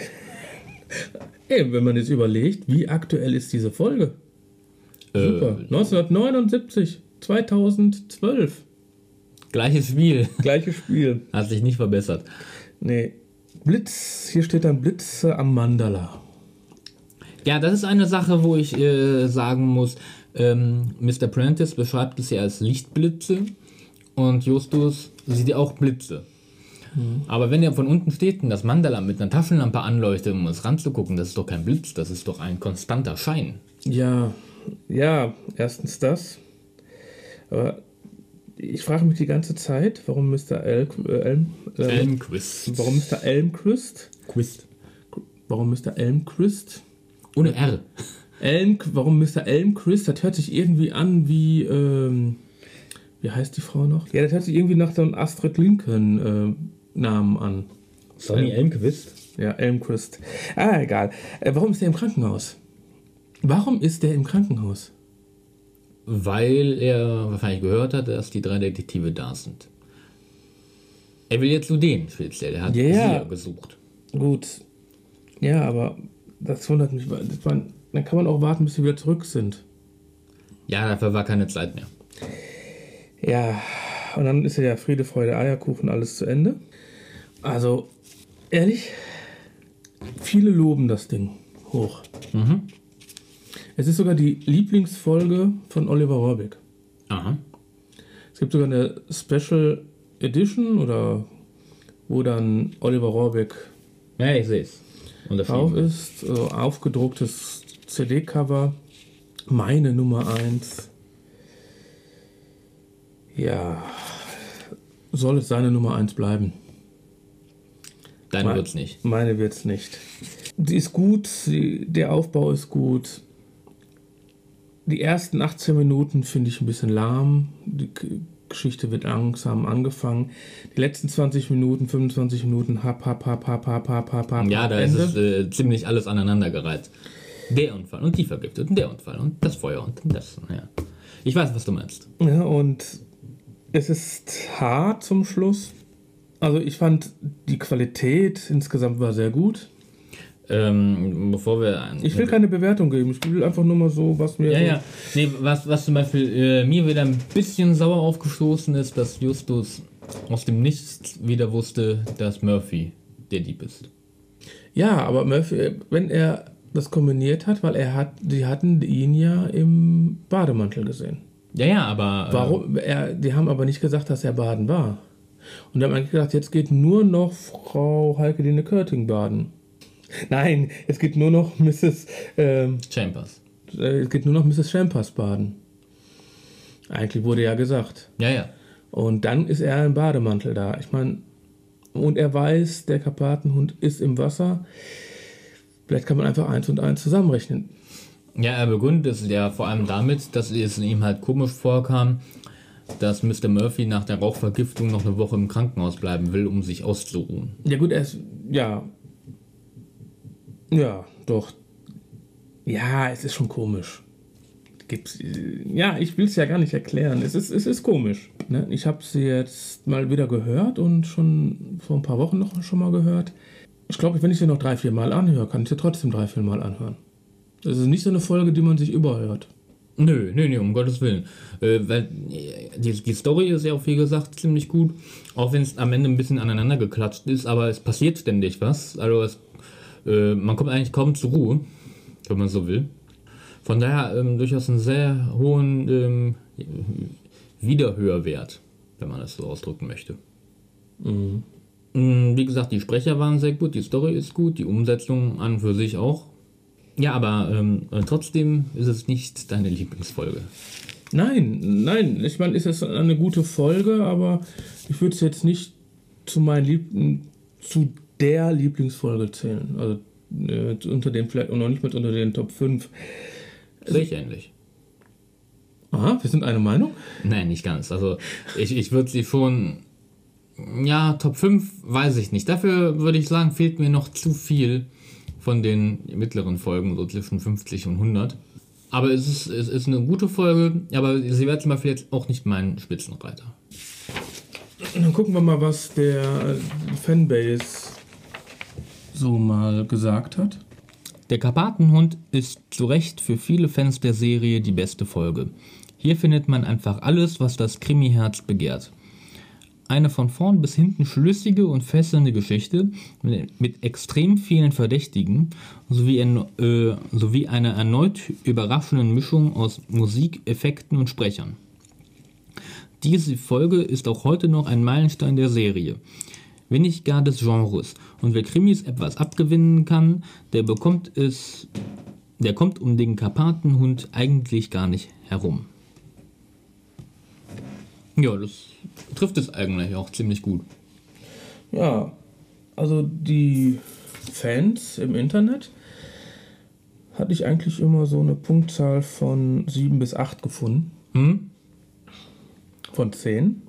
Ey, wenn man jetzt überlegt, wie aktuell ist diese Folge? Super. 1979, 2012. Gleiches Spiel. Gleiches Spiel. Hat sich nicht verbessert. Nee. Blitz, hier steht dann Blitze am Mandala. Ja, das ist eine Sache, wo ich sagen muss, Mr. Prentice beschreibt es ja als Lichtblitze und Justus sieht ja auch Blitze. Aber wenn er von unten steht und das Mandala mit einer Taschenlampe anleuchtet, um es ranzugucken, das ist doch kein Blitz, das ist doch ein konstanter Schein. Ja, erstens das. Aber ich frage mich die ganze Zeit, warum Mr. Elmquist. Warum Mr. Elmquist? Warum Mr. Elmquist? Ohne R. Warum Mr. Elmquist? Das hört sich irgendwie an wie, wie heißt die Frau noch? Ja, das hört sich irgendwie nach so einem Astrid Lincoln Namen an. Sonny Elmquist? Ja, Elmquist. Egal. Warum ist der im Krankenhaus? Weil er wahrscheinlich gehört hat, dass die 3 Detektive da sind. Er will jetzt zu denen speziell. Er hat sie ja gesucht. Gut. Ja, aber das wundert mich. Dann kann man auch warten, bis sie wieder zurück sind. Ja, dafür war keine Zeit mehr. Ja, und dann ist ja Friede, Freude, Eierkuchen, alles zu Ende. Also, ehrlich, viele loben das Ding hoch. Es ist sogar die Lieblingsfolge von Oliver Rohrbeck. Aha. Es gibt sogar eine Special Edition, oder wo dann Oliver Rohrbeck ja, ich sehe es. drauf ist, so aufgedrucktes CD-Cover. Meine Nummer 1. Ja, soll es seine Nummer 1 bleiben? Deine wird's nicht. Meine wird's nicht. Die ist gut, der Aufbau ist gut. Die ersten 18 Minuten finde ich ein bisschen lahm. Die Geschichte wird langsam angefangen. Die letzten 20 Minuten, 25 Minuten, hap. Ja, da ist es ziemlich alles aneinandergereiht. Der Unfall und die Vergifteten, der Unfall und das Feuer und das. Ja. Ich weiß, was du meinst. Ja, und es ist hart zum Schluss. Also ich fand, die Qualität insgesamt war sehr gut. Bevor wir... Ich will keine Bewertung geben. Ich will einfach nur mal so, was mir... Ja. Nee, was zum Beispiel mir wieder ein bisschen sauer aufgestoßen ist, dass Justus aus dem Nichts wieder wusste, dass Murphy der Dieb ist. Ja, aber Murphy, wenn er das kombiniert hat, weil die hatten ihn ja im Bademantel gesehen. Ja, aber... Warum? Die haben aber nicht gesagt, dass er baden war. Und dann haben eigentlich gedacht, jetzt geht nur noch Frau Heike-Dine Körting baden. Nein, es geht nur noch Mrs. Chambers. Es geht nur noch Mrs. Chambers baden. Eigentlich wurde ja gesagt. Ja. Und dann ist er im Bademantel da. Ich meine, und er weiß, der Karpatenhund ist im Wasser. Vielleicht kann man einfach 1 und 1 zusammenrechnen. Ja, er begründet es ja vor allem damit, dass es ihm halt komisch vorkam, dass Mr. Murphy nach der Rauchvergiftung noch eine Woche im Krankenhaus bleiben will, um sich auszuruhen. Ja gut, ja, doch. Ja, es ist schon komisch. Ich will es ja gar nicht erklären. Es ist komisch. Ne? Ich habe sie jetzt mal wieder gehört und schon vor ein paar Wochen schon mal gehört. Ich glaube, wenn ich sie noch 3-4 Mal anhöre, kann ich sie trotzdem 3-4 Mal anhören. Das ist nicht so eine Folge, die man sich überhört. Nö, um Gottes Willen. Weil die Story ist ja auch, wie gesagt, ziemlich gut. Auch wenn es am Ende ein bisschen aneinander geklatscht ist, aber es passiert ständig was. Also man kommt eigentlich kaum zur Ruhe, wenn man so will. Von daher durchaus einen sehr hohen Wiederhörwert, wenn man das so ausdrücken möchte. Mhm. Wie gesagt, die Sprecher waren sehr gut, die Story ist gut, die Umsetzung an und für sich auch. Ja, aber trotzdem ist es nicht deine Lieblingsfolge. Nein. Ich meine, es ist eine gute Folge, aber ich würde es jetzt nicht zu der Lieblingsfolge zählen. Also unter den, vielleicht noch nicht mal unter den Top 5. Sehe ich ähnlich. Aha, wir sind eine Meinung? Nein, nicht ganz. Also ich würde sie schon... Ja, Top 5 weiß ich nicht. Dafür würde ich sagen, fehlt mir noch zu viel von den mittleren Folgen, so zwischen 50 und 100. Aber es ist eine gute Folge, aber sie wird zum Beispiel jetzt auch nicht mein Spitzenreiter. Dann gucken wir mal, was der Fanbase so mal gesagt hat. Der Karpatenhund ist zu Recht für viele Fans der Serie die beste Folge. Hier findet man einfach alles, was das Krimi-Herz begehrt. eine von vorn bis hinten schlüssige und fesselnde Geschichte mit extrem vielen Verdächtigen sowie einer erneut überraschenden Mischung aus Musik, Effekten und Sprechern. Diese Folge ist auch heute noch ein Meilenstein der Serie, wenn nicht gar des Genres. Und wer Krimis etwas abgewinnen kann, der kommt um den Karpatenhund eigentlich gar nicht herum. Ja, das trifft es eigentlich auch ziemlich gut. Ja, also die Fans im Internet hatte ich eigentlich immer so eine Punktzahl von 7 bis 8 gefunden. Von 10.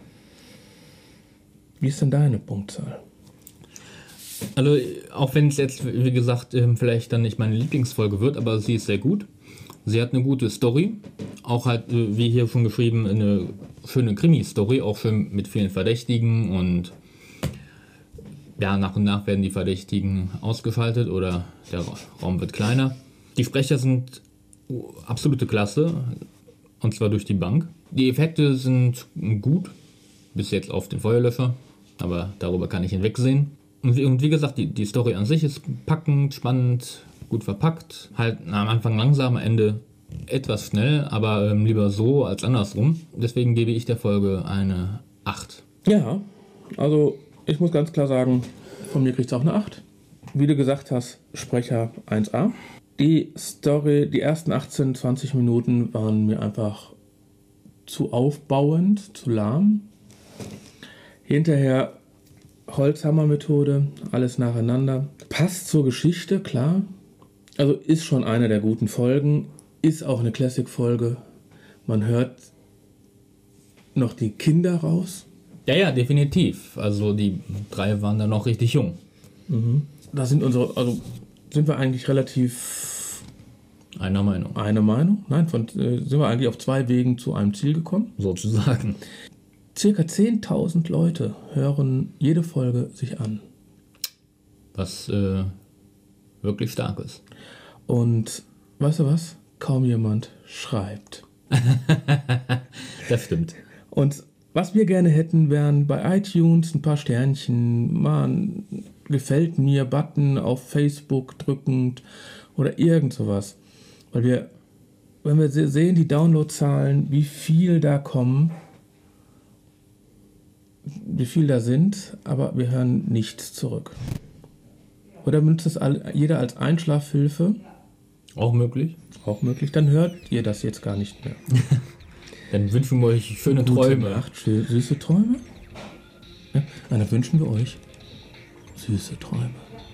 Wie ist denn deine Punktzahl? Also, auch wenn es jetzt, wie gesagt, vielleicht dann nicht meine Lieblingsfolge wird, aber sie ist sehr gut. Sie hat eine gute Story. Auch halt, wie hier schon geschrieben, eine schöne Krimi-Story, auch schön mit vielen Verdächtigen und ja, nach und nach werden die Verdächtigen ausgeschaltet oder der Raum wird kleiner. Die Sprecher sind absolute Klasse und zwar durch die Bank. Die Effekte sind gut, bis jetzt auf den Feuerlöscher, aber darüber kann ich hinwegsehen. Und wie gesagt, die Story an sich ist packend, spannend, gut verpackt. Halt am Anfang langsam, am Ende etwas schnell, aber lieber so als andersrum. Deswegen gebe ich der Folge eine 8. Ja, also ich muss ganz klar sagen, von mir kriegt es auch eine 8. Wie du gesagt hast, Sprecher 1A. Die Story, die ersten 18, 20 Minuten waren mir einfach zu aufbauend, zu lahm. Hinterher Holzhammer-Methode, alles nacheinander. Passt zur Geschichte, klar. Also ist schon eine der guten Folgen. Ist auch eine Classic-Folge. Man hört noch die Kinder raus. Ja, definitiv. Also die 3 waren da noch richtig jung. Da sind wir eigentlich relativ einer Meinung. Eine Meinung? Nein, sind wir eigentlich auf 2 Wegen zu einem Ziel gekommen. Sozusagen. Circa 10.000 Leute hören jede Folge sich an. Was wirklich stark ist. Und weißt du was? Kaum jemand schreibt. Das stimmt. Und was wir gerne hätten, wären bei iTunes ein paar Sternchen, mal ein gefällt mir Button auf Facebook drückend oder irgend sowas. Weil wenn wir sehen, die Downloadzahlen, wie viel da kommen, wie viel da sind, aber wir hören nichts zurück. Oder benutzt das jeder als Einschlafhilfe? Auch möglich. Auch möglich. Dann hört ihr das jetzt gar nicht mehr. Dann wünschen wir euch schöne Träume. Nacht, süße Träume. Ja, dann wünschen wir euch süße Träume.